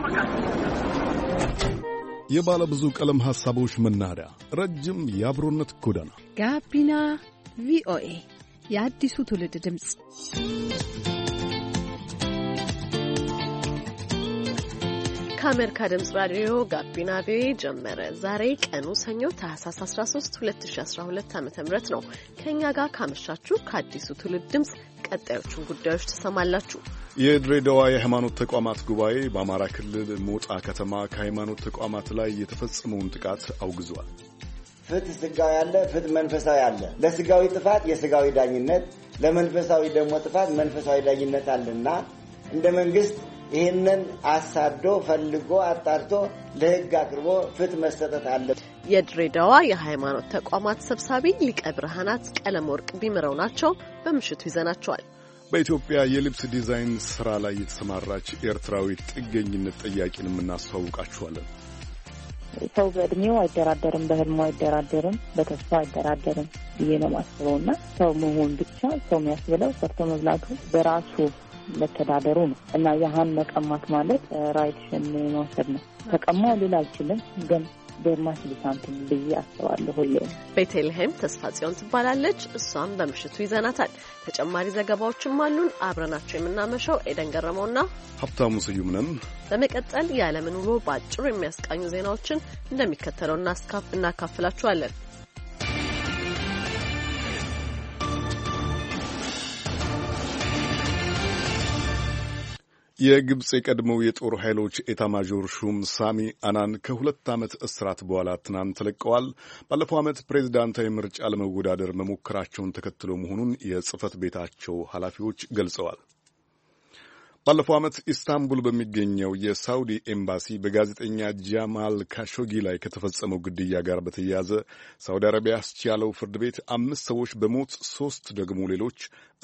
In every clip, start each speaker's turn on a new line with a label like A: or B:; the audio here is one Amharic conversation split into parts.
A: የባለ ብዙ ቀለም ሐሳቦች መናኸሪያ ረጅም የአብሮነት ጎዳና
B: ጋቢና ቪኦኤ የአዲሱ ትውልድ ድምጽ። ከአሜሪካ ድምጽ ራዲዮ ጋቢና ቪኦኤ ጀመረ። ዛሬ ቀኑ ሰኞ ታህሳስ 13 2012 ዓ.ም ነው። ከኛ ጋር ካመሻችሁ ከአዲሱ ትውልድ ድምጽ ቀጣዮቹን ጉዳዮች ትሰማላችሁ።
A: የድሬዳዋ የሃይማኖት ተቋማት ጉባኤ በአማራ ክልል ሞጣ ከተማ ከሃይማኖት ተቋማት ላይ የተፈጸመውን ጥቃት አውግዟል።
C: ፍትህ ስጋዊ ያለ፣ ፍትህ መንፈሳዊ አለ። ለስጋዊ ጥፋት የስጋዊ ዳኝነት፣ ለመንፈሳዊ ደግሞ ጥፋት መንፈሳዊ ዳኝነት አለና እንደ መንግስት ይህንን አሳዶ ፈልጎ አጣርቶ ለህግ አቅርቦ ፍትህ መሰጠት አለ።
B: የድሬዳዋ የሃይማኖት ተቋማት ሰብሳቢ ሊቀ ብርሃናት ቀለም ወርቅ ቢምረው ናቸው። በምሽቱ ይዘናቸዋል።
A: በኢትዮጵያ የልብስ ዲዛይን ስራ ላይ የተሰማራች ኤርትራዊ ጥገኝነት ጠያቂን እናስተዋውቃችኋለን።
D: ሰው በእድሜው አይደራደርም፣ በህልሙ አይደራደርም፣ በተስፋ አይደራደርም ብዬ ነው ማስበውና ሰው መሆን ብቻ ሰው የሚያስብለው ሰርቶ መብላቱ በራሱ መተዳደሩ ነው እና ያህን መቀማት ማለት ራይትሽን መውሰድ ነው። ተቀማው ሌላ አይችልም ግን በማስ ሊሳንቲም ብዬ አስባለሁ። ሁሌ
B: ቤተልሔም ተስፋ ጽዮን ትባላለች። እሷም በምሽቱ ይዘናታል። ተጨማሪ ዘገባዎችም አሉን። አብረናቸው የምናመሸው ኤደን ገረመውና
A: ሀብታሙ ስዩም ነን።
B: በመቀጠል የዓለምን ውሎ በአጭሩ የሚያስቃኙ ዜናዎችን እንደሚከተለው እናካፍላችኋለን።
A: የግብጽ የቀድሞው የጦር ኃይሎች ኤታማዦር ሹም ሳሚ አናን ከ2 ዓመት እስራት በኋላ ትናንት ተለቀዋል። ባለፈው ዓመት ፕሬዝዳንታዊ ምርጫ ለመወዳደር መሞከራቸውን ተከትሎ መሆኑን የጽህፈት ቤታቸው ኃላፊዎች ገልጸዋል። ባለፈው ዓመት ኢስታንቡል በሚገኘው የሳውዲ ኤምባሲ በጋዜጠኛ ጃማል ካሾጊ ላይ ከተፈጸመው ግድያ ጋር በተያያዘ ሳውዲ አረቢያ ያስቻለው ፍርድ ቤት 5 ሰዎች በሞት 3 ደግሞ ሌሎች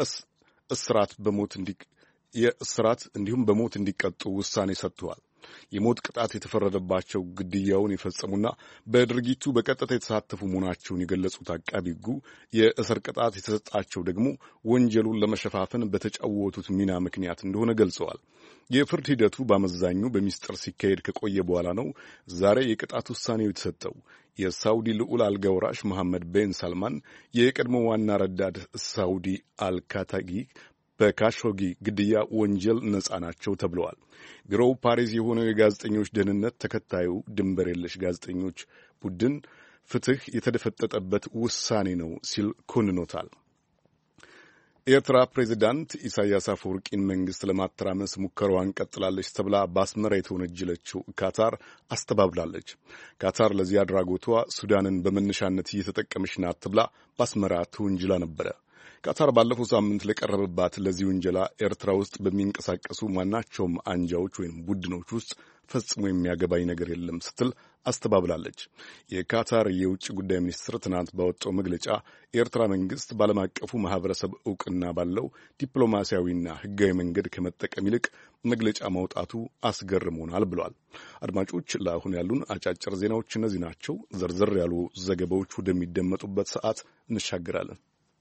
A: የእስራት እንዲሁም በሞት እንዲቀጡ ውሳኔ ሰጥተዋል። የሞት ቅጣት የተፈረደባቸው ግድያውን የፈጸሙና በድርጊቱ በቀጥታ የተሳተፉ መሆናቸውን የገለጹት አቃቢ ሕጉ የእስር ቅጣት የተሰጣቸው ደግሞ ወንጀሉን ለመሸፋፈን በተጫወቱት ሚና ምክንያት እንደሆነ ገልጸዋል። የፍርድ ሂደቱ በአመዛኙ በሚስጥር ሲካሄድ ከቆየ በኋላ ነው ዛሬ የቅጣት ውሳኔው የተሰጠው። የሳውዲ ልዑል አልጋ ወራሽ መሐመድ ቤን ሳልማን የቀድሞ ዋና ረዳት ሳውዲ አልካታጊ በካሾጊ ግድያ ወንጀል ነጻ ናቸው ተብለዋል። ቢሮው ፓሪስ የሆነው የጋዜጠኞች ደህንነት ተከታዩ ድንበር የለሽ ጋዜጠኞች ቡድን ፍትህ የተደፈጠጠበት ውሳኔ ነው ሲል ኮንኖታል። ኤርትራ ፕሬዚዳንት ኢሳያስ አፈወርቂን መንግስት ለማተራመስ ሙከራዋን ቀጥላለች ተብላ በአስመራ የተወነጀለችው ካታር አስተባብላለች። ካታር ለዚህ አድራጎቷ ሱዳንን በመነሻነት እየተጠቀመች ናት ተብላ በአስመራ ተወንጅላ ነበረ። ካታር ባለፈው ሳምንት ለቀረበባት ለዚህ ውንጀላ ኤርትራ ውስጥ በሚንቀሳቀሱ ማናቸውም አንጃዎች ወይም ቡድኖች ውስጥ ፈጽሞ የሚያገባኝ ነገር የለም ስትል አስተባብላለች። የካታር የውጭ ጉዳይ ሚኒስትር ትናንት ባወጣው መግለጫ የኤርትራ መንግስት በዓለም አቀፉ ማህበረሰብ እውቅና ባለው ዲፕሎማሲያዊና ሕጋዊ መንገድ ከመጠቀም ይልቅ መግለጫ ማውጣቱ አስገርሞናል ብሏል። አድማጮች፣ ለአሁን ያሉን አጫጭር ዜናዎች እነዚህ ናቸው። ዘርዘር ያሉ ዘገባዎች ወደሚደመጡበት ሰዓት እንሻገራለን።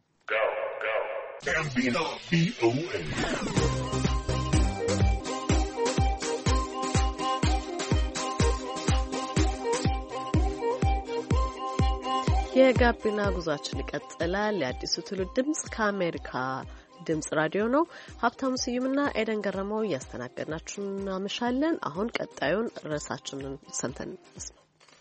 B: የጋቢና ጉዟችን ይቀጥላል። የአዲሱ ትውልድ ድምጽ ከአሜሪካ ድምጽ ራዲዮ ነው። ሀብታሙ ስዩምና ኤደን ገረመው እያስተናገድናችሁ እናመሻለን። አሁን ቀጣዩን ርዕሳችንን ሰምተን እንስማ።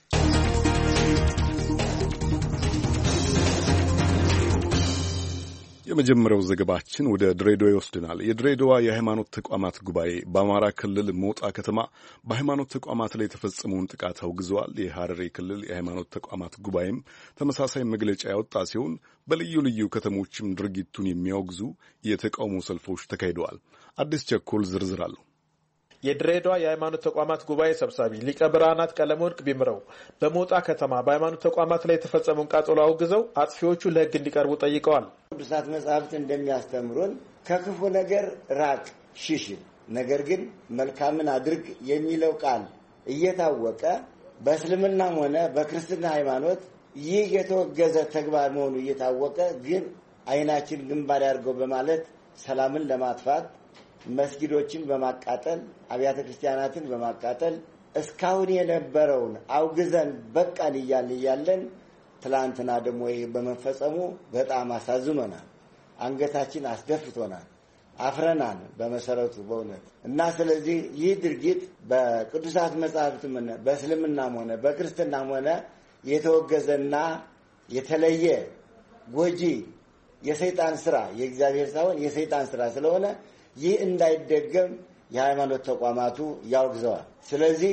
A: የመጀመሪያው ዘገባችን ወደ ድሬዳዋ ይወስድናል። የድሬዳዋ የሃይማኖት ተቋማት ጉባኤ በአማራ ክልል ሞጣ ከተማ በሃይማኖት ተቋማት ላይ የተፈጸመውን ጥቃት አውግዘዋል። የሐረሪ ክልል የሃይማኖት ተቋማት ጉባኤም ተመሳሳይ መግለጫ ያወጣ ሲሆን በልዩ ልዩ ከተሞችም ድርጊቱን የሚያወግዙ የተቃውሞ ሰልፎች ተካሂደዋል። አዲስ ቸኮል ዝርዝር አለው።
E: የድሬዳዋ የሃይማኖት ተቋማት ጉባኤ ሰብሳቢ ሊቀ ብርሃናት ቀለም ወርቅ ቢምረው በሞጣ ከተማ በሃይማኖት ተቋማት ላይ የተፈጸመውን ቃጠሎ አውግዘው አጥፊዎቹ ለሕግ እንዲቀርቡ ጠይቀዋል።
C: ቅዱሳት መጻሕፍት እንደሚያስተምሩን ከክፉ ነገር ራቅ፣ ሽሽ፣ ነገር ግን መልካምን አድርግ የሚለው ቃል እየታወቀ በእስልምናም ሆነ በክርስትና ሃይማኖት ይህ የተወገዘ ተግባር መሆኑ እየታወቀ ግን አይናችን ግንባር ያድርገው በማለት ሰላምን ለማጥፋት መስጊዶችን በማቃጠል አብያተ ክርስቲያናትን በማቃጠል እስካሁን የነበረውን አውግዘን በቃን እያለን ትላንትና ደግሞ ይሄ በመፈጸሙ በጣም አሳዝኖናል። አንገታችን አስደፍቶናል። አፍረናል በመሰረቱ በእውነት እና ስለዚህ ይህ ድርጊት በቅዱሳት መጻሕፍትም ሆነ በእስልምናም ሆነ በክርስትናም ሆነ የተወገዘና የተለየ ጎጂ የሰይጣን ስራ የእግዚአብሔር ሳይሆን የሰይጣን ስራ ስለሆነ ይህ እንዳይደገም የሃይማኖት ተቋማቱ ያወግዘዋል። ስለዚህ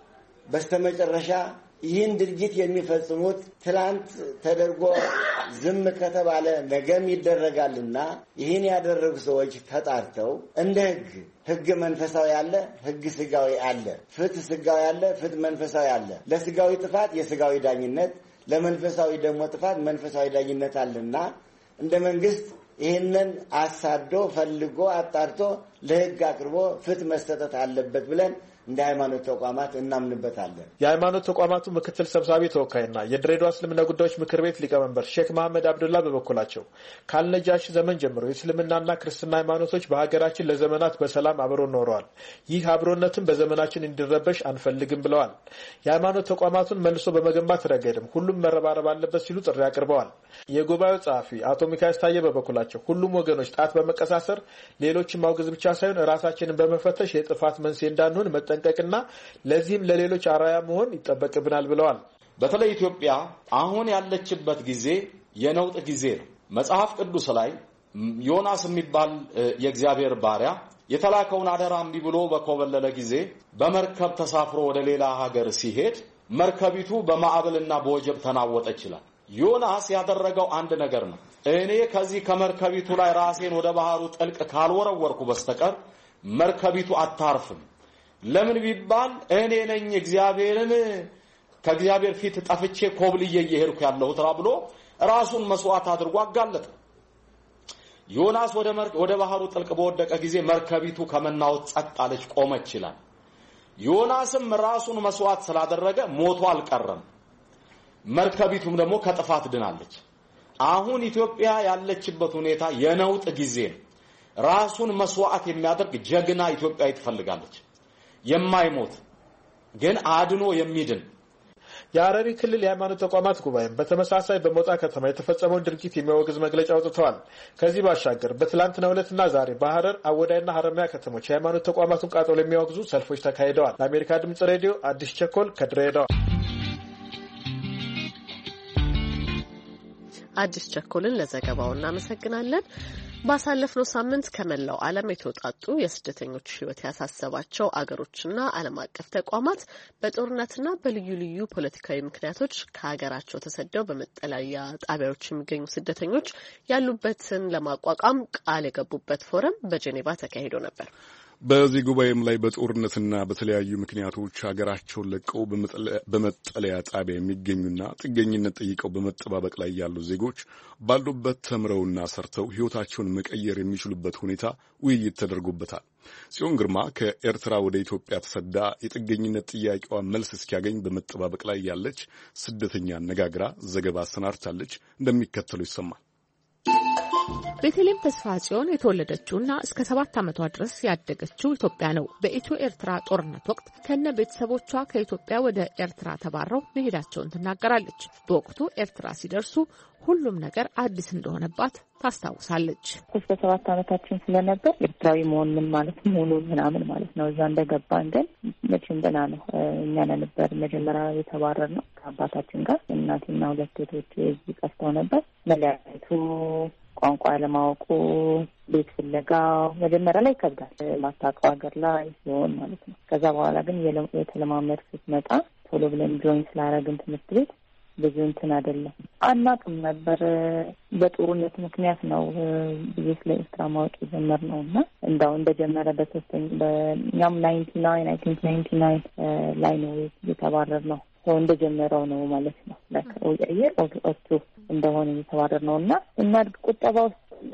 C: በስተመጨረሻ ይህን ድርጊት የሚፈጽሙት ትላንት ተደርጎ ዝም ከተባለ ነገም ይደረጋልና ይህን ያደረጉ ሰዎች ተጣርተው እንደ ሕግ መንፈሳዊ አለ፣ ሕግ ስጋዊ አለ፣ ፍትህ ስጋዊ አለ፣ ፍትህ መንፈሳዊ አለ። ለስጋዊ ጥፋት የስጋዊ ዳኝነት፣ ለመንፈሳዊ ደግሞ ጥፋት መንፈሳዊ ዳኝነት አለና እንደ መንግስት ይህንን አሳዶ ፈልጎ አጣርቶ ለሕግ አቅርቦ ፍትህ መሰጠት አለበት ብለን እንደ ሃይማኖት ተቋማት እናምንበታለን።
E: የሃይማኖት ተቋማቱ ምክትል ሰብሳቢ ተወካይና የድሬዳዋ እስልምና ጉዳዮች ምክር ቤት ሊቀመንበር ሼክ መሐመድ አብዱላ በበኩላቸው ካልነጃሺ ዘመን ጀምሮ የእስልምናና ክርስትና ሃይማኖቶች በሀገራችን ለዘመናት በሰላም አብረው ኖረዋል። ይህ አብሮነትም በዘመናችን እንዲረበሽ አንፈልግም ብለዋል። የሃይማኖት ተቋማቱን መልሶ በመገንባት ረገድም ሁሉም መረባረብ አለበት ሲሉ ጥሪ አቅርበዋል። የጉባኤው ጸሐፊ አቶ ሚካኤል ታዬ በበኩላቸው ሁሉም ወገኖች ጣት በመቀሳሰር ሌሎችን ማውገዝ ብቻ ሳይሆን ራሳችንን በመፈተሽ የጥፋት መንስኤ እንዳንሆን መጠንቀቅና ለዚህም ለሌሎች አርአያ መሆን ይጠበቅብናል ብለዋል።
F: በተለይ ኢትዮጵያ አሁን ያለችበት ጊዜ የነውጥ ጊዜ ነው። መጽሐፍ ቅዱስ ላይ ዮናስ የሚባል የእግዚአብሔር ባሪያ የተላከውን አደራ እምቢ ብሎ በኮበለለ ጊዜ በመርከብ ተሳፍሮ ወደ ሌላ ሀገር ሲሄድ መርከቢቱ በማዕበልና በወጀብ ተናወጠች ይላል። ዮናስ ያደረገው አንድ ነገር ነው። እኔ ከዚህ ከመርከቢቱ ላይ ራሴን ወደ ባህሩ ጥልቅ ካልወረወርኩ በስተቀር መርከቢቱ አታርፍም። ለምን ቢባል እኔ ነኝ እግዚአብሔርን ከእግዚአብሔር ፊት ጠፍቼ ኮብልዬ እየሄድኩ ያለሁት ብሎ ራሱን መስዋዕት አድርጎ አጋለጠ። ዮናስ ወደ ባህሩ ጥልቅ በወደቀ ጊዜ መርከቢቱ ከመናወጥ ጸጥ አለች፣ ቆመች ይላል። ዮናስም ራሱን መስዋዕት ስላደረገ ሞቶ አልቀረም። መርከቢቱም ደግሞ ከጥፋት ድናለች። አሁን ኢትዮጵያ ያለችበት ሁኔታ የነውጥ ጊዜ ነው። ራሱን መስዋዕት የሚያደርግ ጀግና ኢትዮጵያዊ ትፈልጋለች። የማይሞት ግን አድኖ የሚድን።
E: የሐረሪ ክልል የሃይማኖት ተቋማት ጉባኤም በተመሳሳይ በሞጣ ከተማ የተፈጸመውን ድርጊት የሚያወግዝ መግለጫ አውጥተዋል። ከዚህ ባሻገር በትላንትናው ዕለትና ዛሬ በሐረር አወዳይና ሐረማያ ከተሞች የሃይማኖት ተቋማቱን ቃጠሎ የሚያወግዙ ሰልፎች ተካሂደዋል። ለአሜሪካ ድምጽ ሬዲዮ አዲስ ቸኮል ከድሬዳዋ።
B: አዲስ ቸኮልን ለዘገባው እናመሰግናለን። ባሳለፍነው ሳምንት ከመላው ዓለም የተውጣጡ የስደተኞች ሕይወት ያሳሰባቸው አገሮችና ዓለም አቀፍ ተቋማት በጦርነትና በልዩ ልዩ ፖለቲካዊ ምክንያቶች ከሀገራቸው ተሰደው በመጠለያ ጣቢያዎች የሚገኙ ስደተኞች ያሉበትን ለማቋቋም ቃል የገቡበት ፎረም በጄኔቫ ተካሂዶ ነበር።
A: በዚህ ጉባኤም ላይ በጦርነትና በተለያዩ ምክንያቶች ሀገራቸውን ለቀው በመጠለያ ጣቢያ የሚገኙና ጥገኝነት ጠይቀው በመጠባበቅ ላይ ያሉ ዜጎች ባሉበት ተምረውና ሰርተው ሕይወታቸውን መቀየር የሚችሉበት ሁኔታ ውይይት ተደርጎበታል። ጽዮን ግርማ ከኤርትራ ወደ ኢትዮጵያ ተሰዳ የጥገኝነት ጥያቄዋ መልስ እስኪያገኝ በመጠባበቅ ላይ ያለች ስደተኛ አነጋግራ ዘገባ አሰናድታለች። እንደሚከተለው ይሰማል።
G: ቤተልሔም ተስፋ ጽዮን የተወለደችውና እስከ 7 ዓመቷ ድረስ ያደገችው ኢትዮጵያ ነው። በኢትዮ ኤርትራ ጦርነት ወቅት ከነ ቤተሰቦቿ ከኢትዮጵያ ወደ ኤርትራ ተባረው መሄዳቸውን ትናገራለች። በወቅቱ ኤርትራ ሲደርሱ ሁሉም ነገር አዲስ እንደሆነባት ታስታውሳለች።
D: እስከ 7 ዓመታችን ስለነበር ኤርትራዊ መሆን ምን ማለት ሙሉ ምናምን ማለት ነው። እዛ እንደገባን ግን መቼም ገና ነው። እኛ ነበር መጀመሪያ የተባረር ነው ከአባታችን ጋር። እናቴና 2 እህቶቼ እዚህ ቀርተው ነበር። መለያየቱ ቋንቋ ለማወቁ ቤት ፍለጋ መጀመሪያ ላይ ይከብዳል። ማታውቀው ሀገር ላይ ሲሆን ማለት ነው። ከዛ በኋላ ግን የተለማመድ ስትመጣ ቶሎ ብለን ጆይን ስላደረግን ትምህርት ቤት ብዙ እንትን አይደለም። አናውቅም ነበር። በጦርነት ምክንያት ነው ብዙ ስለ ኤርትራ ማወቅ የጀመርነው እና እንዳው እንደጀመረ በእኛም 99 ላይ ነው የተባረርነው። ሰው እንደጀመረው ነው ማለት ነው። ለከው ያየር ኦቶ እንደሆነ የተባረርነው እና እናድግ ቁጠባ ውስጥ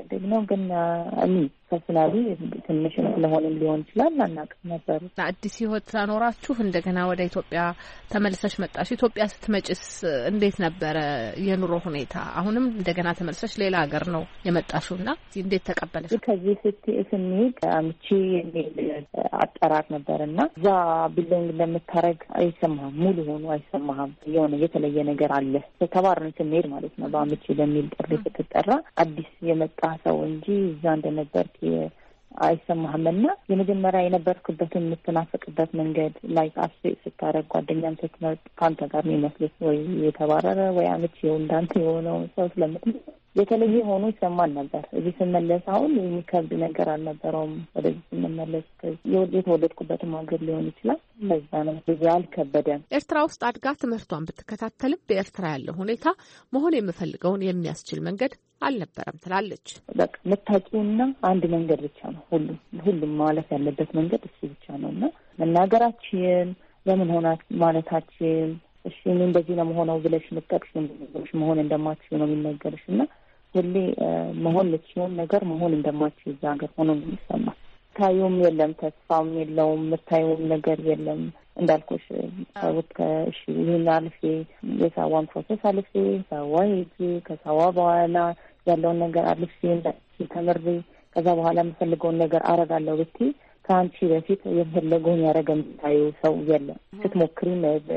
D: ያደግነው ግን እኔ ፐርሰናሊ ትንሽ ስለሆነም ሊሆን ይችላል አናውቅም ነበር።
G: አዲስ ህይወት ታኖራችሁ እንደገና ወደ ኢትዮጵያ ተመልሰሽ መጣሽ። ኢትዮጵያ ስትመጭስ እንዴት ነበረ የኑሮ ሁኔታ? አሁንም እንደገና ተመልሰሽ ሌላ ሀገር ነው የመጣሽውና እንዴት ተቀበለሽ?
D: ከዚህ ስንሄድ አምቺ አጠራር ነበርና እዛ ቢሎንግ ለምታረግ አይሰማህም፣ ሙሉ ሆኖ አይሰማህም። የሆነ የተለየ ነገር አለ። ተባረን ስንሄድ ማለት ነው በአምቺ ለሚል ጥሪ ስትጠራ አዲስ የመጣ ሰው እንጂ እዛ እንደነበር አይሰማህምና የመጀመሪያ የነበርክበትን የምትናፍቅበት መንገድ ላይ አስቤት ስታረግ ጓደኛም ስትመርጥ ካንተ ጋር የሚመስሉት ወይ የተባረረ ወይ አመቺ እንዳንተ የሆነው ሰው ስለምትመ የተለየ ሆኖ ይሰማል ነበር። እዚህ ስመለስ አሁን የሚከብድ ነገር አልነበረውም። ወደዚህ ስንመለስ የተወለድኩበትም ሀገር ሊሆን ይችላል። ለዛ ነው ብዙ አልከበደም።
G: ኤርትራ ውስጥ አድጋ ትምህርቷን ብትከታተልም በኤርትራ ያለው ሁኔታ መሆን የምፈልገውን የሚያስችል መንገድ አልነበረም ትላለች።
D: በቃ የምታውቂውና አንድ መንገድ ብቻ ነው። ሁሉም ማለፍ ያለበት መንገድ እሱ ብቻ ነውና መናገራችን ለምን ሆና ማለታችን እሺ ምን እንደዚህ ነው ሆነው ብለሽ ምትጠቅሽን ነገሮች መሆን እንደማትችል ነው የሚነገርሽና ሁሌ መሆን ልትችይው ነገር መሆን እንደማትችል እዛ ሀገር ሆኖ ነው የሚሰማው። ታዩም የለም ተስፋም የለውም ምታዩም ነገር የለም። እንዳልኩሽ ታውት ከእሺ ይሄን አልፌ የሳዋን ፕሮሰስ አልፌ ሳዋይ ከሳዋ በኋላ ያለውን ነገር አልፌ ተመሪ ከዛ በኋላ የምፈልገውን ነገር አረጋለሁ ብትይ ከአንቺ በፊት የፈለገውን ያደረገን ታዩ ሰው የለም። ስትሞክሪ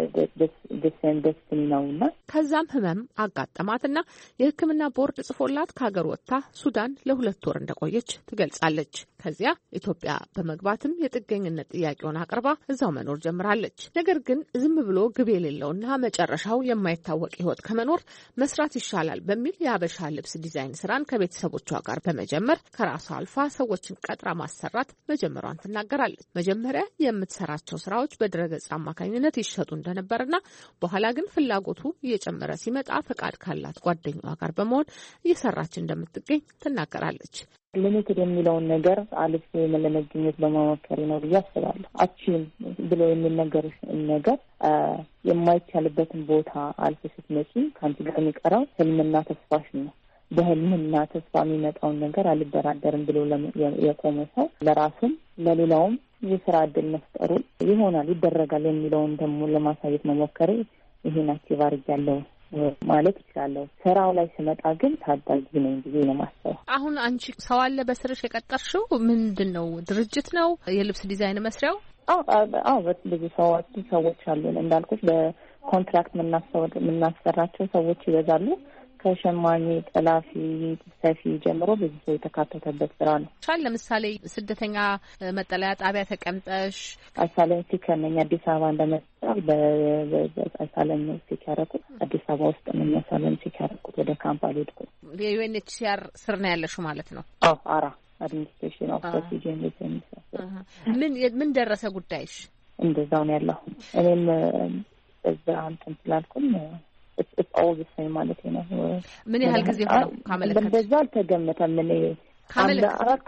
D: ደስተኛ ነውና
G: ከዛም ህመም አጋጠማትና የሕክምና ቦርድ ጽፎላት ከሀገር ወጥታ ሱዳን ለ2 ወር እንደቆየች ትገልጻለች። ከዚያ ኢትዮጵያ በመግባትም የጥገኝነት ጥያቄውን አቅርባ እዛው መኖር ጀምራለች። ነገር ግን ዝም ብሎ ግብ የሌለውና መጨረሻው የማይታወቅ ህይወት ከመኖር መስራት ይሻላል በሚል የሀበሻ ልብስ ዲዛይን ስራን ከቤተሰቦቿ ጋር በመጀመር ከራሷ አልፋ ሰዎችን ቀጥራ ማሰራት መጀመሯን ትናገራለች። መጀመሪያ የምትሰራቸው ስራዎች በድረገጽ አማካኝነት ይሸጡ እንደነበርና በኋላ ግን ፍላጎቱ እየጨመረ ሲመጣ ፈቃድ ካላት ጓደኛዋ ጋር በመሆን እየሰራች እንደምትገኝ ትናገራለች።
D: ሊሚትድ የሚለውን ነገር አልፌ ለመገኘት በመሞከር ነው ብዬ አስባለሁ። አቺን ብሎ የሚነገርሽ ነገር የማይቻልበትን ቦታ አልፌ ስትመጪ ከአንቺ ጋር የሚቀረው ህልምና ተስፋሽ ነው። በህልምና ተስፋ የሚመጣውን ነገር አልደራደርም ብሎ የቆመ ሰው ለራሱም ለሌላውም የስራ እድል መፍጠሩ ይሆናል ይደረጋል የሚለውን ደግሞ ለማሳየት መሞከሬ ይሄን አክቲቭ አድርጊያለሁ ማለት ይችላለሁ። ስራው ላይ ስመጣ ግን ታዳጊ ነኝ ብዬ ነው የማስበው።
G: አሁን አንቺ ሰው አለ በስርሽ የቀጠርሽው ምንድነው? ድርጅት ነው የልብስ ዲዛይን መስሪያው? ብዙ ሰዎች አሉን። እንዳልኩት በኮንትራክት የምናሰራቸው ሰዎች ይበዛሉ። ከሸማኔ ጠላፊ ሰፊ ጀምሮ ብዙ ሰው የተካተተበት ስራ ነው። ለምሳሌ ስደተኛ መጠለያ ጣቢያ ተቀምጠሽ
D: አሳለም ሲከነኝ አዲስ አበባ እንደመጣ በአሳለም ሲካረኩት አዲስ አበባ ውስጥ ነው አሳለም ሲካረኩት ወደ ካምፕ አልሄድኩም።
G: የዩኤንኤችሲአር ስር ነው ያለሽው ማለት ነው?
D: አራ አድሚኒስትሬሽን ኦፍ ሪፊውጂስ
G: ምን ደረሰ ጉዳይሽ?
D: እንደዛው ነው ያለው። እኔም እዛ አንተም ስላልኩም all the same ማለት ነው።
G: ምን ያህል ጊዜ ሆነው ካመለከተ?
D: እንደዛ አልተገመተም። ምን አራት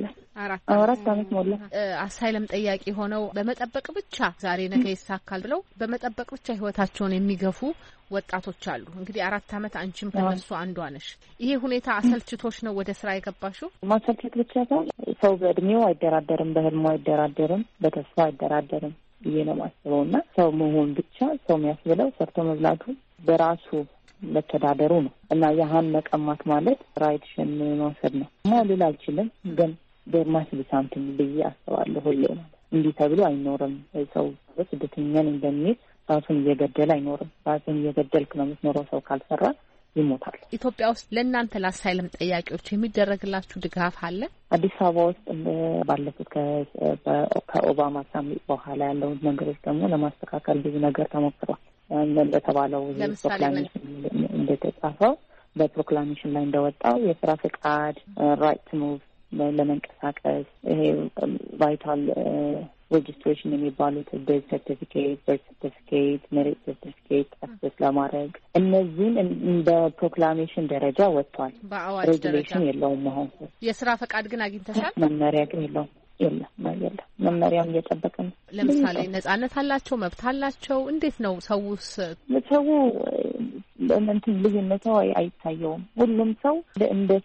D: አመት ሞላ።
G: አሳይለም ጠያቂ ሆነው በመጠበቅ ብቻ ዛሬ ነገ ይሳካል ብለው በመጠበቅ ብቻ ህይወታቸውን የሚገፉ ወጣቶች አሉ። እንግዲህ 4 አመት አንቺም ከነሱ አንዷ ነሽ። ይሄ ሁኔታ አሰልችቶሽ ነው ወደ ስራ የገባሽው?
D: ማሰልችት ብቻ ሳይሆን ሰው በእድሜው አይደራደርም፣ በህልሙ አይደራደርም፣ በተስፋ አይደራደርም ብዬ ነው የማስበውና ሰው መሆን ብቻ ሰው የሚያስብለው ሰርቶ መብላቱ በራሱ መተዳደሩ ነው እና ያህን መቀማት ማለት ራይትሽን መውሰድ ነው። ማልል አልችልም፣ ግን በማስብ ሳንቲም ብዬ አስባለሁ። ሁሌ ማለት እንዲህ ተብሎ አይኖርም። ሰው ስደተኛ ነኝ በሚል ራሱን እየገደለ አይኖርም። ራሱን እየገደልክ ነው የምትኖረው። ሰው ካልሰራ ይሞታል።
G: ኢትዮጵያ ውስጥ ለእናንተ ለአሳይለም ጠያቂዎች የሚደረግላችሁ ድጋፍ አለ?
D: አዲስ አበባ ውስጥ ባለፉት ከኦባማ ሳሚት በኋላ ያለው ነገሮች ደግሞ ለማስተካከል ብዙ ነገር ተሞክሯል። እንደተባለው ፕሮክላሜሽን እንደተጻፈው በፕሮክላሜሽን ላይ እንደወጣው የስራ ፍቃድ ራይት ቱ ሙቭ ለመንቀሳቀስ ይሄ ቫይታል ሬጅስትሬሽን የሚባሉት ቤዝ ሰርቲፊኬት፣ በርዝ ሰርቲፊኬት፣ ሜሪት ሰርቲፊኬት አክሰስ ለማድረግ እነዚህን በፕሮክላሜሽን ደረጃ ወጥቷል። ሬጉሌሽን የለውም። አሁን የስራ
G: ፈቃድ ግን አግኝተሻል?
D: መመሪያ ግን የለውም። የለም መመሪያውን እየጠበቅን።
G: ለምሳሌ ነጻነት አላቸው፣ መብት አላቸው። እንዴት ነው ሰውስ?
D: ሰው እንትን ልዩነቱ አይታየውም። ሁሉም ሰው እንደ ሰው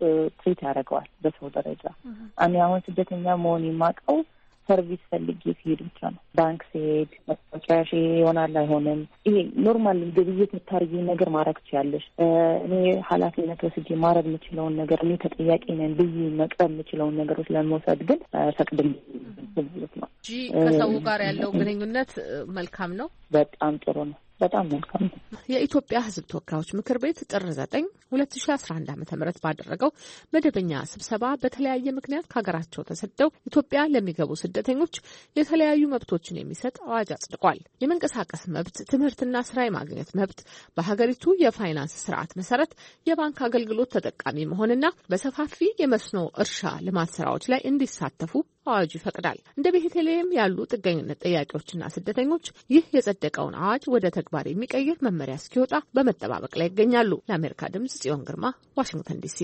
D: ትሪት ያደርገዋል በሰው ደረጃ። እኔ አሁን ስደተኛ መሆን የማውቀው ሰርቪስ ፈልጌ ሲሄድ ብቻ ነው። ባንክ ሲሄድ መታወቂያሽ ይሆናል አይሆንም፣ ይሄ ኖርማል ግብይት የምታርጊ ነገር ማድረግ ትችያለሽ። እኔ ኃላፊነት ወስጄ ማድረግ የምችለውን ነገር እኔ ተጠያቂ ነኝ ብዬ መቅረብ የምችለውን ነገሮች ለመውሰድ ግን ፈቅድልኝ ነው
G: እንጂ ከሰው ጋር ያለው ግንኙነት መልካም ነው፣
D: በጣም ጥሩ ነው። በጣም መልካም።
G: የኢትዮጵያ ሕዝብ ተወካዮች ምክር ቤት ጥር 9 2011 ዓ.ም ባደረገው መደበኛ ስብሰባ በተለያየ ምክንያት ከሀገራቸው ተሰደው ኢትዮጵያ ለሚገቡ ስደተኞች የተለያዩ መብቶችን የሚሰጥ አዋጅ አጽድቋል። የመንቀሳቀስ መብት፣ ትምህርትና ስራ የማግኘት መብት፣ በሀገሪቱ የፋይናንስ ስርዓት መሰረት የባንክ አገልግሎት ተጠቃሚ መሆንና በሰፋፊ የመስኖ እርሻ ልማት ስራዎች ላይ እንዲሳተፉ አዋጁ ይፈቅዳል። እንደ ቤተልሔም ያሉ ጥገኝነት ጠያቂዎችና ስደተኞች ይህ የጸደቀውን አዋጅ ወደ ተግባር የሚቀይር መመሪያ እስኪወጣ በመጠባበቅ ላይ ይገኛሉ። ለአሜሪካ ድምጽ ጽዮን ግርማ፣ ዋሽንግተን ዲሲ።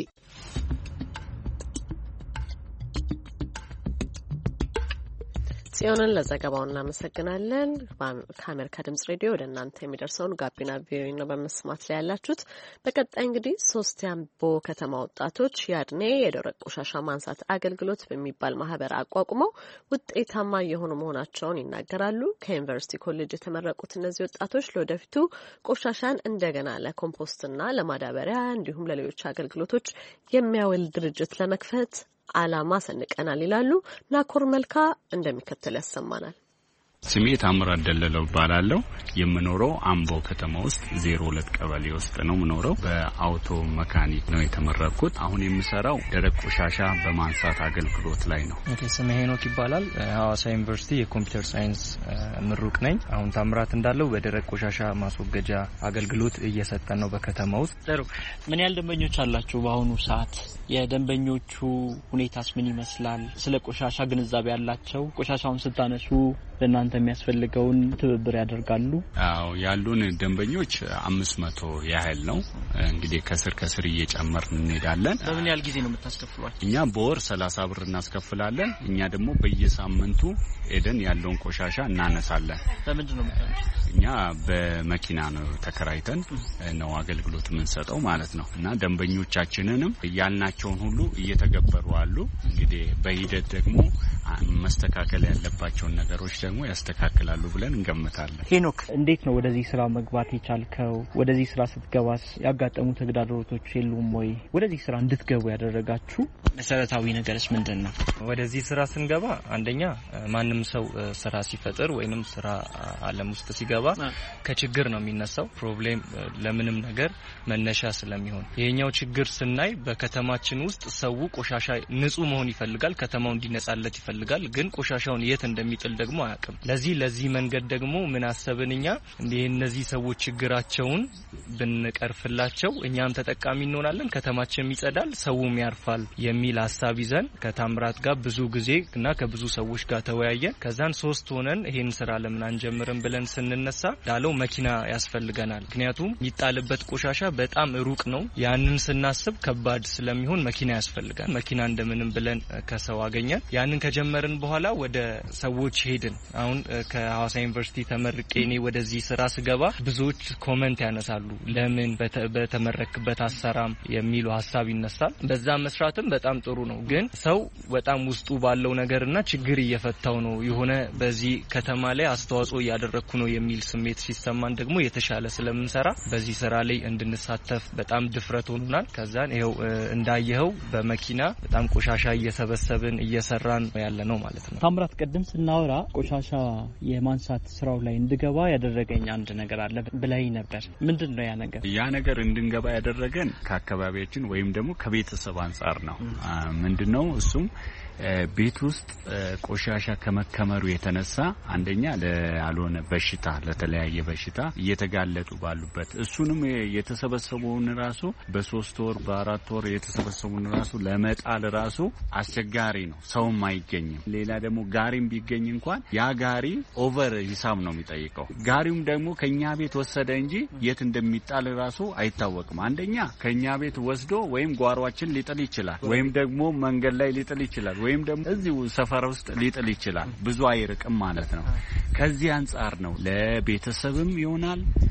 B: ጽዮንን ለዘገባው እናመሰግናለን። ከአሜሪካ ድምጽ ሬዲዮ ወደ እናንተ የሚደርሰውን ጋቢና ቪኦኤ ነው በመስማት ላይ ያላችሁት። በቀጣይ እንግዲህ 3 የአምቦ ከተማ ወጣቶች ያድኔ የደረቅ ቆሻሻ ማንሳት አገልግሎት በሚባል ማህበር አቋቁመው ውጤታማ የሆኑ መሆናቸውን ይናገራሉ። ከዩኒቨርሲቲ ኮሌጅ የተመረቁት እነዚህ ወጣቶች ለወደፊቱ ቆሻሻን እንደገና ለኮምፖስትና ለማዳበሪያ እንዲሁም ለሌሎች አገልግሎቶች የሚያውል ድርጅት ለመክፈት ዓላማ ሰንቀናል ይላሉ። ናኮር መልካ እንደሚከተል ያሰማናል።
H: ስሜ ታምራት ደለለው ባላለው የምኖረው አምቦ ከተማ ውስጥ 02 ቀበሌ ውስጥ ነው የምኖረው። በአውቶ መካኒክ ነው የተመረኩት። አሁን የምሰራው ደረቅ ቆሻሻ በማንሳት አገልግሎት ላይ ነው።
I: ስሜ ሄኖክ ይባላል። ሐዋሳ ዩኒቨርሲቲ የኮምፒውተር ሳይንስ ምሩቅ ነኝ። አሁን ታምራት እንዳለው በደረቅ ቆሻሻ ማስወገጃ አገልግሎት እየሰጠን ነው በከተማ ውስጥ።
J: ጥሩ። ምን ያህል ደንበኞች አላችሁ በአሁኑ ሰዓት? የደንበኞቹ ሁኔታስ ምን ይመስላል? ስለ ቆሻሻ ግንዛቤ ያላቸው? ቆሻሻውን ስታነሱ ለእናንተ የሚያስፈልገውን ትብብር ያደርጋሉ?
H: አዎ ያሉን ደንበኞች 500 ያህል ነው። እንግዲህ ከስር እየጨመርን እንሄዳለን።
J: በምን ያህል ጊዜ ነው የምታስከፍሏቸው?
H: እኛ በወር 30 ብር እናስከፍላለን። እኛ ደግሞ በየሳምንቱ ሄደን ያለውን ቆሻሻ እናነሳለን።
J: በምንድን ነው የምታነሱት?
H: እኛ በመኪና ነው ተከራይተን ነው አገልግሎት የምንሰጠው ማለት ነው። እና ደንበኞቻችንንም ያልናቸውን ሁሉ እየተገበሩ አሉ። እንግዲህ በሂደት ደግሞ መስተካከል ያለባቸውን ነገሮች ደግሞ ያስተካክላሉ ብለን እንገምታለን።
J: ሄኖክ እንዴት ነው ወደዚህ ስራ መግባት የቻልከው? ወደዚህ ስራ ስትገባስ ያጋጠሙ ተግዳሮቶች የሉም ወይ? ወደዚህ ስራ እንድትገቡ ያደረጋችሁ መሰረታዊ ነገርስ ምንድነው?
I: ወደዚህ ስራ ስንገባ አንደኛ ማንም ሰው ስራ ሲፈጥር ወይንም ስራ ዓለም ውስጥ ሲገባ ከችግር ነው የሚነሳው። ፕሮብሌም ለምንም ነገር መነሻ ስለሚሆን ይሄኛው ችግር ስናይ በከተማችን ውስጥ ሰው ቆሻሻ ንጹህ መሆን ይፈልጋል፣ ከተማው እንዲነጻለት ይፈልጋል። ግን ቆሻሻውን የት እንደሚጥል ደግሞ አያውቅም። ለዚህ መንገድ ደግሞ ምን አሰብንኛ እነዚህ ሰዎች ችግራቸውን ብንቀርፍላቸው እኛም ተጠቃሚ እንሆናለን፣ ከተማችንም ይጸዳል፣ ሰውም ያርፋል የሚል ሐሳብ ይዘን ከታምራት ጋር ብዙ ጊዜ እና ከብዙ ሰዎች ጋር ተወያየን። ከዛን 3 ሆነን ይሄን ስራ ለምን አንጀምርም ብለን ስንነሳ ዳለው መኪና ያስፈልገናል። ምክንያቱም የሚጣልበት ቆሻሻ በጣም ሩቅ ነው። ያንን ስናስብ ከባድ ስለሚሆን መኪና ያስፈልጋል። መኪና እንደምንም ብለን ከሰው አገኘን። ያንን ከጀመርን በኋላ ወደ ሰዎች ሄድን። አሁን ከሐዋሳ ዩኒቨርሲቲ ተመርቄ እኔ ወደዚህ ስራ ስገባ ብዙዎች ኮሜንት ያነሳሉ። ለምን በተመረክበት አሰራም የሚሉ ሐሳብ ይነሳል። በዛ መስራትም በጣም ጥሩ ነው። ግን ሰው በጣም ውስጡ ባለው ነገርና ችግር እየፈታው ነው የሆነ በዚህ ከተማ ላይ አስተዋጽኦ እያደረኩ ነው የሚል ስሜት ሲሰማን ደግሞ የተሻለ ስለምንሰራ በዚህ ስራ ላይ እንድንሳተፍ በጣም ድፍረት ሆኖናል። ከዛን ይሄው እንዳየኸው በመኪና በጣም ቆሻሻ እየሰበሰብን እየሰራን ያለ ነው ማለት ነው።
J: ታምራት ቀደም ስናወራ ቆሻሻ የማንሳት ስራው ላይ እንድገባ ያደረገኝ አንድ ነገር አለ ብለኸኝ ነበር። ምንድነው ያ ነገር?
H: ያ ነገር እንድንገባ ያደረገን ከአካባቢያችን ወይም ደግሞ ከቤተሰብ አንፃር ነው። ምንድነው እሱም ቤት ውስጥ ቆሻሻ ከመከመሩ የተነሳ አንደኛ ለአልሆነ በሽታ ለተለያየ በሽታ እየተጋለጡ ባሉበት እሱንም የተሰበሰቡን ራሱ በ3 ወር በ4 ወር የተሰበሰቡን ራሱ ለመጣል ራሱ አስቸጋሪ ነው። ሰውም አይገኝም። ሌላ ደግሞ ጋሪም ቢገኝ እንኳን ያ ጋሪ ኦቨር ሂሳብ ነው የሚጠይቀው። ጋሪውም ደግሞ ከኛ ቤት ወሰደ እንጂ የት እንደሚጣል ራሱ አይታወቅም። አንደኛ ከኛ ቤት ወስዶ ወይም ጓሯችን ሊጥል ይችላል፣ ወይም ደግሞ መንገድ ላይ ሊጥል ይችላል፣ ወይም ደግሞ እዚሁ ሰፈር ውስጥ ሊጥል ይችላል። ብዙ አይርቅም ማለት ነው። ከዚህ አንፃር ነው ለቤተሰብም ይሆናል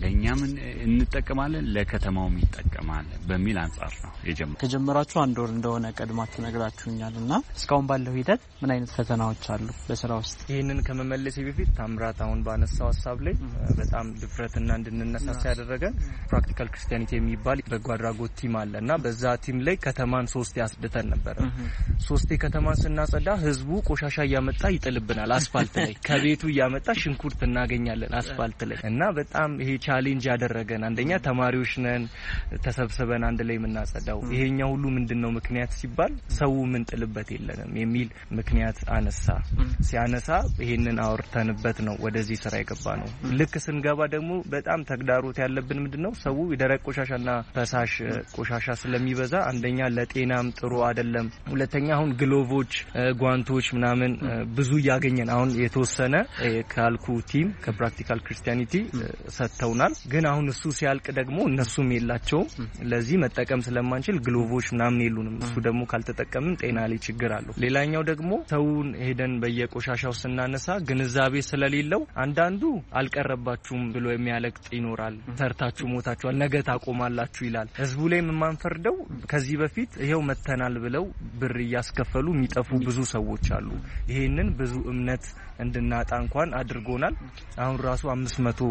H: ለኛም እንጠቀማለን ለከተማውም ይጠቀማል በሚል አንጻር ነው የጀመረው።
J: ከጀመራችሁ አንድ ወር እንደሆነ ቀድማችሁ ነግራችሁኛልና እስካሁን ባለው ሂደት ምን አይነት ፈተናዎች አሉ በስራ ውስጥ?
I: ይሄንን ከመመለስ በፊት ታምራት አሁን ባነሳው ሐሳብ ላይ በጣም ድፍረትና እንድንነሳሳ ያደረገን ፕራክቲካል ክርስቲያኒቲ የሚባል በጎ አድራጎት ቲም አለና በዛ ቲም ላይ ከተማን 3 ያስደተን ነበር። 3 ከተማን ስናጸዳ ህዝቡ ቆሻሻ ያመጣ ይጥልብናል አስፋልት ላይ ከቤቱ ያመጣ ሽንኩርት እናገኛለን አስፋልት ላይ እና በጣም ይሄ ቻሌንጅ ያደረገን አንደኛ ተማሪዎች ነን ተሰብስበን አንድ ላይ የምናጸዳው ይሄኛው ሁሉ ምንድነው ምክንያት ሲባል ሰው ምን ጥልበት የለንም የሚል ምክንያት ሲያነሳ ይሄንን አወርተንበት ነው ወደዚህ ስራ የገባ ነው። ልክ ስንገባ ደግሞ በጣም ተግዳሮት ያለብን ምንድነው ሰው የደረቅ ቆሻሻና ፈሳሽ ቆሻሻ ስለሚበዛ አንደኛ ለጤናም ጥሩ አይደለም፣ ሁለተኛ አሁን ግሎቮች ጓንቶች ምናምን ብዙ ያገኘን አሁን የተወሰነ ካልኩ ቲም ከፕራክቲካል ክርስቲያኒቲ ሰጥተውናል። ግን አሁን እሱ ሲያልቅ ደግሞ እነሱም የላቸውም ለዚህ መጠቀም ስለማንችል ግሎቮች ምናምን የሉንም። እሱ ደግሞ ካልተጠቀምን ጤና ላይ ችግር አለው። ሌላኛው ደግሞ ሰውን ሄደን በየቆሻሻው ስናነሳ ግንዛቤ ስለሌለው አንዳንዱ አልቀረባችሁም ብሎ የሚያለቅጥ ይኖራል። ሰርታችሁ ሞታችኋል ነገ ታቆማላችሁ ይላል። ህዝቡ ላይ የማንፈርደው ከዚህ በፊት ይሄው መተናል ብለው ብር ያስከፈሉ የሚጠፉ ብዙ ሰዎች አሉ። ይሄንን ብዙ እምነት እንድናጣ እንኳን አድርጎናል። አሁን ራሱ 500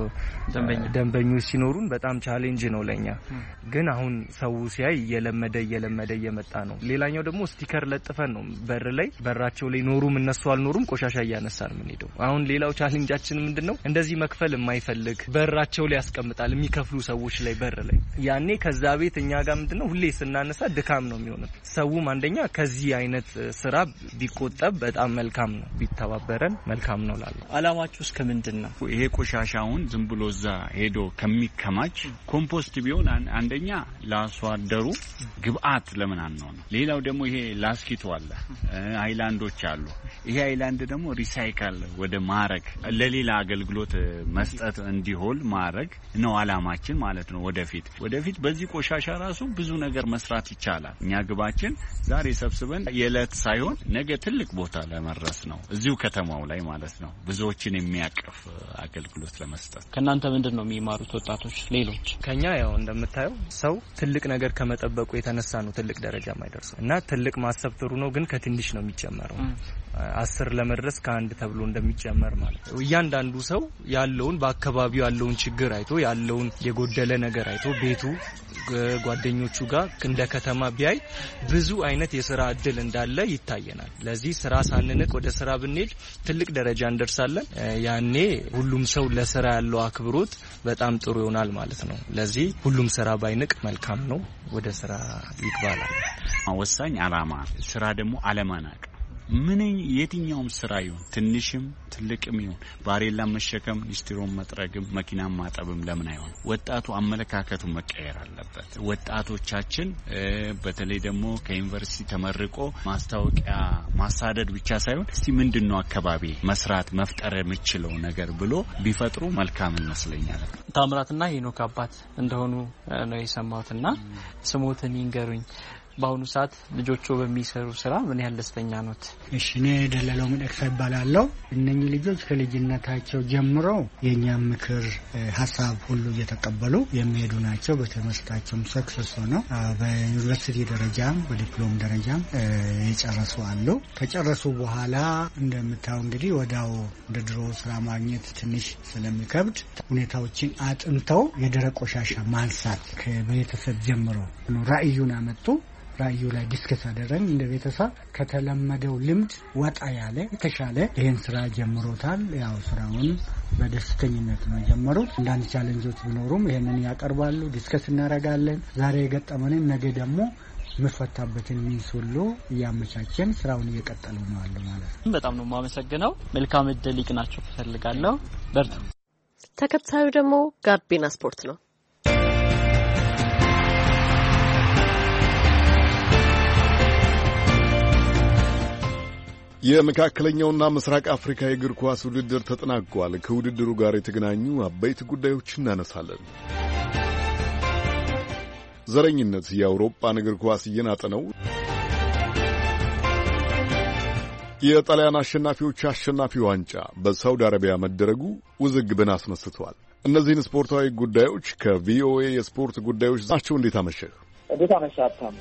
I: ደንበኞች ሲኖሩን በጣም ቻሌንጅ ነው ለኛ። ግን አሁን ሰው ሲያይ እየለመደ እየመጣ ነው። ሌላኛው ደግሞ ስቲከር ለጥፈን ነው በር ላይ በራቸው ላይ ኖሩም እነሱ አልኖሩም ቆሻሻ እያነሳን ምን ሄደው። አሁን ሌላው ቻሌንጃችን ምንድነው እንደዚህ መክፈል የማይፈልግ በራቸው ላይ ያስቀምጣል የሚከፍሉ ሰዎች ላይ በር ላይ ያኔ ከዛ ቤት እኛ ጋር ምንድነው ሁሌ ስናነሳ ድካም ነው የሚሆነው። ሰውም አንደኛ ከዚህ አይነት ስራ ቢቆጠብ በጣም መልካም ነው ቢተባበረን መልካም ነው ላለው።
J: አላማችሁ እስከ ምንድነው?
H: ይሄ ቆሻሻውን ዝም ብሎ እዛ ሄዶ ከሚከማች ኮምፖስት ቢሆን አንደኛ ላስዋደሩ ግብአት ለምን አንሆን። ሌላው ደግሞ ይሄ ላስኪቶ አለ አይላንዶች አሉ። ይሄ አይላንድ ደግሞ ሪሳይክል ወደ ማረግ ለሌላ አገልግሎት መስጠት እንዲሆን ማረግ ነው አላማችን ማለት ነው። ወደፊት በዚህ ቆሻሻ ራሱ ብዙ ነገር መስራት ይቻላል። እኛ ግባችን ዛሬ ሰብስበን የዕለት ሳይሆን ነገ ትልቅ ቦታ ለመድረስ ነው እዚሁ ከተማው ላይ ማለት ነው። ብዙዎችን የሚያቀፍ አገልግሎት ለመስጠት።
J: ከናንተ ምንድነው የሚማሩት ወጣቶች ሌሎች?
I: ከኛ ያው እንደምታየው ሰው ትልቅ ነገር ከመጠበቁ የተነሳ ነው ትልቅ ደረጃ ማይደርሰው እና ትልቅ ማሰብ ጥሩ ነው ግን ከትንሽ ነው የሚጨመረው። 10 ለመድረስ ከአንድ ተብሎ እንደሚጨመር ማለት ነው። እያንዳንዱ ሰው ያለውን በአካባቢው ያለውን ችግር አይቶ ያለውን የጎደለ ነገር አይቶ ቤቱ ጓደኞቹ ጋር እንደ ከተማ ቢያይ ብዙ አይነት የሥራ እድል እንዳለ ይታየናል። ለዚህ ስራ ሳንንቅ ወደ ስራ ብንሄድ ትልቅ ደረጃ እንደርሳለን። ያኔ ሁሉም ሰው ለስራ ያለው አክብሮት በጣም ጥሩ ይሆናል ማለት ነው። ለዚህ ሁሉም ስራ ባይንቅ መልካም ነው። ወደ ስራ ይግባላል።
H: ወሳኝ አላማ ስራ ደግሞ አለማናቅ ምን የትኛውም ስራ ይሁን ትንሽም ትልቅም ይሁን ባሬላ መሸከም ሊስትሮን መጥረግም መኪናም ማጠብም ለምን አይሆን? ወጣቱ አመለካከቱ መቀየር አለበት። ወጣቶቻችን በተለይ ደግሞ ከዩኒቨርሲቲ ተመርቆ ማስታወቂያ ማሳደድ ብቻ ሳይሆን እስቲ ምንድነው አካባቢ መስራት መፍጠር የሚችለው ነገር ብሎ ቢፈጥሩ መልካም ይመስለኛል።
J: ታምራትና ሄኖክ አባት እንደሆኑ ነው የሰማሁትና ስሞትን ይንገሩኝ። በአሁኑ ሰዓት ልጆቹ በሚሰሩ ስራ ምን ያህል ደስተኛ ኖት?
K: እሺ እኔ ደለለው ምንክሳ ይባላልው። እነኚህ ልጆች ከልጅነታቸው ጀምሮ የኛም ምክር ሐሳብ ሁሉ እየተቀበሉ የሚሄዱ ናቸው። በትምህርታቸውም ሰክሰስ ሆነው በዩኒቨርሲቲ ደረጃም በዲፕሎም ደረጃም የጨረሱ አሉ። ከጨረሱ በኋላ እንደምታው እንግዲህ ወዳው እንደ ድሮ ስራ ማግኘት ትንሽ ስለሚከብድ ሁኔታዎችን አጥንተው የደረቅ ቆሻሻ ማንሳት ከቤተሰብ ጀምሮ ራዕዩን አመጡ። ራዕዩ ላይ ዲስከስ አደረግን። እንደ ቤተሰብ ከተለመደው ልምድ ወጣ ያለ የተሻለ ይሄን ስራ ጀምሮታል። ያው ስራውን በደስተኝነት ነው ጀመሩት። አንዳንድ ቻሌንጆች ቢኖሩም ይሄንን ያቀርባሉ፣ ዲስከስ እናደርጋለን። ዛሬ የገጠመንን ነገ ደግሞ መፈታበትን ሚንስ ሁሉ እያመቻቸን ስራውን እየቀጠሉ ነው አለ ማለት ነው።
J: በጣም ነው የማመሰግነው። መልካም እድል ይቅናችሁ ፈልጋለሁ። በርቱ።
B: ተከታዩ ደግሞ ጋቢና ስፖርት ነው።
A: የመካከለኛውና ምስራቅ አፍሪካ የእግር ኳስ ውድድር ተጠናቋል። ከውድድሩ ጋር የተገናኙ አበይት ጉዳዮች እናነሳለን። ዘረኝነት የአውሮፓን እግር ኳስ እየናጠ ነው። የጣሊያን አሸናፊዎች አሸናፊ ዋንጫ በሳውዲ አረቢያ መደረጉ ውዝግብን አስነስቷል። እነዚህን ስፖርታዊ ጉዳዮች ከቪኦኤ የስፖርት ጉዳዮች ናቸው። እንዴት አመሸህ?
L: አታም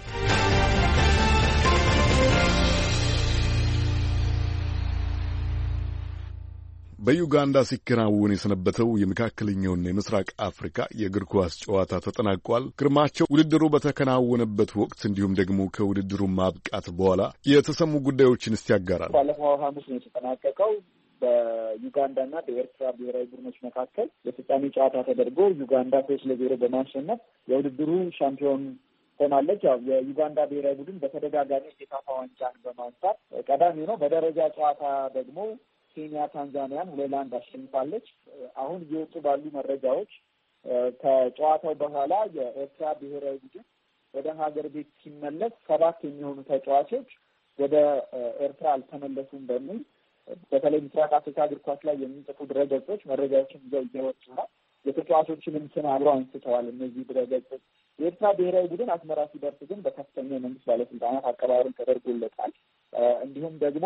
A: በዩጋንዳ ሲከናወን የሰነበተው የመካከለኛውና የምስራቅ አፍሪካ የእግር ኳስ ጨዋታ ተጠናቋል። ግርማቸው ውድድሩ በተከናወነበት ወቅት እንዲሁም ደግሞ ከውድድሩ ማብቃት በኋላ የተሰሙ ጉዳዮችን እስቲ ያጋራል።
L: ባለፈው ሐሙስ ነው የተጠናቀቀው። በዩጋንዳና በኤርትራ ብሔራዊ ቡድኖች መካከል የፍጻሜ ጨዋታ ተደርጎ ዩጋንዳ 3-0 በማሸነፍ የውድድሩ ሻምፒዮን ሆናለች። ያው የዩጋንዳ ብሔራዊ ቡድን በተደጋጋሚ የሴካፋ ዋንጫን በማንሳት ቀዳሚ ነው። በደረጃ ጨዋታ ደግሞ ኬንያ ታንዛኒያን 2-1 አሸንፋለች። አሁን እየወጡ ባሉ መረጃዎች ከጨዋታው በኋላ የኤርትራ ብሔራዊ ቡድን ወደ ሀገር ቤት ሲመለስ 7 የሚሆኑ ተጫዋቾች ወደ ኤርትራ አልተመለሱም በሚል በተለይ ምስራቅ አፍሪካ እግር ኳስ ላይ የሚጽፉ ድረገጾች መረጃዎችን ይዘው እየወጡ ነው። የተጫዋቾችንም ስም አብረው አንስተዋል። እነዚህ ድረገጾች የኤርትራ ብሔራዊ ቡድን አስመራ ሲደርስ ግን በከፍተኛ የመንግስት ባለስልጣናት አቀባበል ተደርጎለታል። እንዲሁም ደግሞ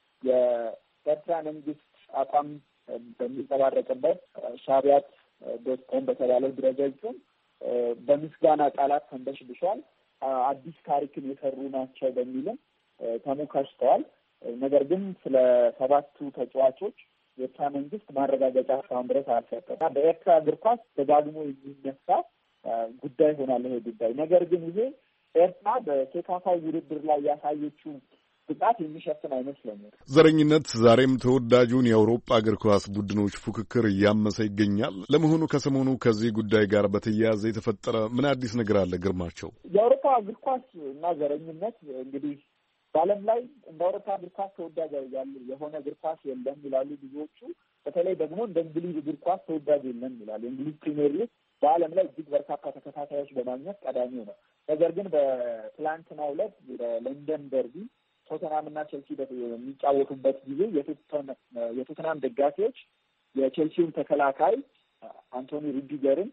L: የኤርትራ መንግስት አቋም በሚንጸባረቅበት ሻቢያት ዶትኮም በተባለው ድረገጹን በምስጋና ቃላት ተንበሽብሿል። አዲስ ታሪክን የሰሩ ናቸው በሚልም ተሞካሽተዋል። ነገር ግን ስለ 7ቱ ተጫዋቾች የኤርትራ መንግስት ማረጋገጫ እስካሁን ድረስ አልሰጠም። በኤርትራ እግር ኳስ ደጋግሞ የሚነሳ ጉዳይ ሆናል ይሄ ጉዳይ። ነገር ግን ይሄ ኤርትራ በሴካፋው ውድድር ላይ ያሳየችው ብቃት የሚሸፍን አይመስለኝም።
A: ዘረኝነት ዛሬም ተወዳጁን የአውሮፓ እግር ኳስ ቡድኖች ፉክክር እያመሰ ይገኛል። ለመሆኑ ከሰሞኑ ከዚህ ጉዳይ ጋር በተያያዘ የተፈጠረ ምን አዲስ ነገር አለ? ግርማቸው፣
L: የአውሮፓ እግር ኳስ እና ዘረኝነት እንግዲህ በዓለም ላይ እንደ አውሮፓ እግር ኳስ ተወዳጅ የሆነ እግር ኳስ የለም ይላሉ ብዙዎቹ። በተለይ ደግሞ እንደ እንግሊዝ እግር ኳስ ተወዳጅ የለም ይላሉ። የእንግሊዝ ፕሪሚየር ሊግ በዓለም ላይ እጅግ በርካታ ተከታታዮች በማግኘት ቀዳሚው ነው። ነገር ግን በትላንትናው ዕለት በለንደን ደርቢ ቶተናምና ቼልሲ የሚጫወቱበት ጊዜ የቶተናም ደጋፊዎች የቼልሲውን ተከላካይ አንቶኒ ሩዲገርን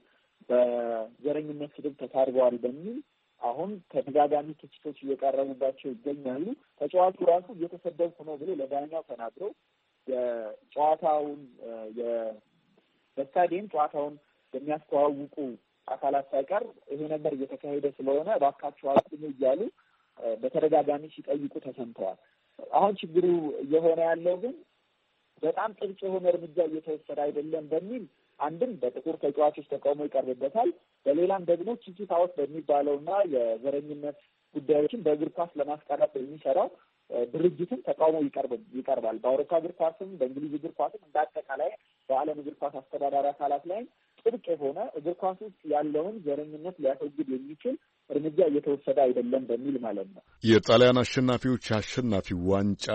L: በዘረኝነት ስድብ ተሳድበዋል በሚል አሁን ተደጋጋሚ ትችቶች እየቀረቡባቸው ይገኛሉ። ተጫዋቹ ራሱ እየተሰደብኩ ነው ብሎ ለዳኛው ተናግረው የጨዋታውን በስታዲየም ጨዋታውን የሚያስተዋውቁ አካላት ሳይቀር ይሄ ነገር እየተካሄደ ስለሆነ እባካችሁ አቁሙ እያሉ በተደጋጋሚ ሲጠይቁ ተሰምተዋል። አሁን ችግሩ እየሆነ ያለው ግን በጣም ጥብቅ የሆነ እርምጃ እየተወሰደ አይደለም በሚል አንድም በጥቁር ተጫዋቾች ተቃውሞ ይቀርብበታል። በሌላም ደግሞ ቺቺታዎስ በሚባለውና የዘረኝነት ጉዳዮችን በእግር ኳስ ለማስቀረት የሚሰራው ድርጅትም ተቃውሞ ይቀርባል። በአውሮፓ እግር ኳስም በእንግሊዝ እግር ኳስም እንዳጠቃላይ በዓለም እግር ኳስ አስተዳዳሪ አካላት ላይ ጥብቅ የሆነ እግር ኳስ ውስጥ ያለውን ዘረኝነት ሊያስወግድ የሚችል እርምጃ እየተወሰደ አይደለም በሚል ማለት ነው።
A: የጣሊያን አሸናፊዎች አሸናፊ ዋንጫ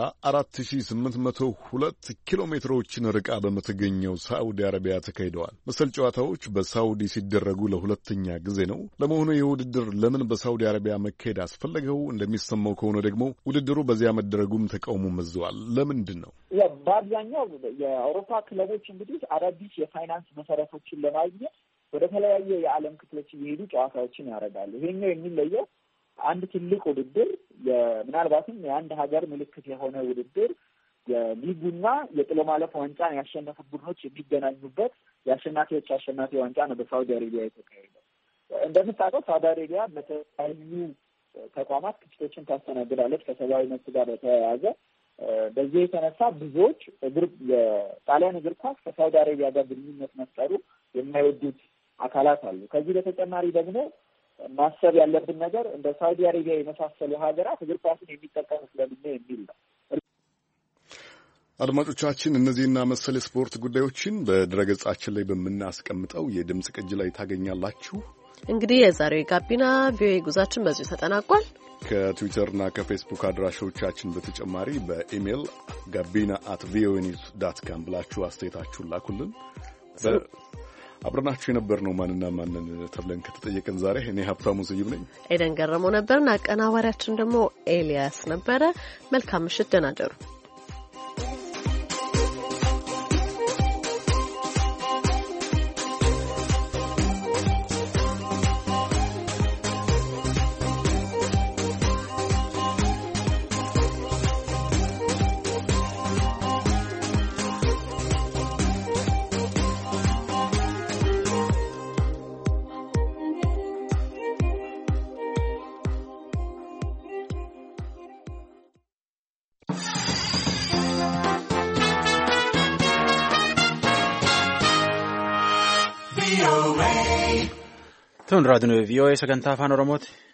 A: 4802 ኪሎ ሜትሮችን ርቃ በምትገኘው ሳዑዲ አረቢያ ተካሂደዋል። መሰል ጨዋታዎች በሳዑዲ ሲደረጉ ለሁለተኛ ጊዜ ነው። ለመሆኑ የውድድር ለምን በሳዑዲ አረቢያ መካሄድ አስፈለገው? እንደሚሰማው ከሆነ ደግሞ ውድድሩ በዚያ መደረጉም ተቃውሞ መዘዋል። ለምንድን ነው?
L: በአብዛኛው የአውሮፓ ክለቦች እንግዲህ አዳዲስ የፋይናንስ መሰረቶችን ለማግኘት ወደ ተለያየ የዓለም ክፍሎች እየሄዱ ጨዋታዎችን ያደርጋሉ። ይሄኛው የሚለየው አንድ ትልቅ ውድድር ምናልባትም የአንድ ሀገር ምልክት የሆነ ውድድር የሊጉና የጥሎ ማለፍ ዋንጫን ያሸነፉት ቡድኖች የሚገናኙበት የአሸናፊዎች አሸናፊ ዋንጫ ነው በሳውዲ አረቢያ የተካሄደው። እንደምታውቀው ሳውዲ አረቢያ በተለያዩ ተቋማት ግጭቶችን ታስተናግዳለች ከሰብአዊ መብት ጋር በተያያዘ። በዚህ የተነሳ ብዙዎች የጣሊያን እግር ኳስ ከሳውዲ አረቢያ ጋር ግንኙነት መፍጠሩ የማይወዱት አካላት አሉ። ከዚህ በተጨማሪ ደግሞ ማሰብ ያለብን ነገር እንደ ሳውዲ አረቢያ የመሳሰሉ ሀገራት እግር ኳስን የሚጠቀሙ ስለምን የሚል ነው።
A: አድማጮቻችን፣ እነዚህና መሰል የስፖርት ጉዳዮችን በድረገጻችን ላይ በምናስቀምጠው የድምጽ ቅጅ ላይ ታገኛላችሁ።
B: እንግዲህ የዛሬው የጋቢና ቪኦኤ ጉዟችን በዚሁ ተጠናቋል።
A: ከትዊተርና ከፌስቡክ አድራሻዎቻችን በተጨማሪ በኢሜይል gabina@voanews.com ብላችሁ አስተያየታችሁን ላኩልን። አብረናችሁ የነበርነው ማንና ማንን ተብለን ከተጠየቀን ዛሬ እኔ ሀብታሙ ስዩም ነኝ።
B: ኤደን ገረመው ነበርን። አቀናባሪያችን ደግሞ ኤልያስ ነበረ። መልካም ምሽት፣ ደህና ደሩ።
M: Tun raadiyoo VOA sagantaa afaan Oromooti.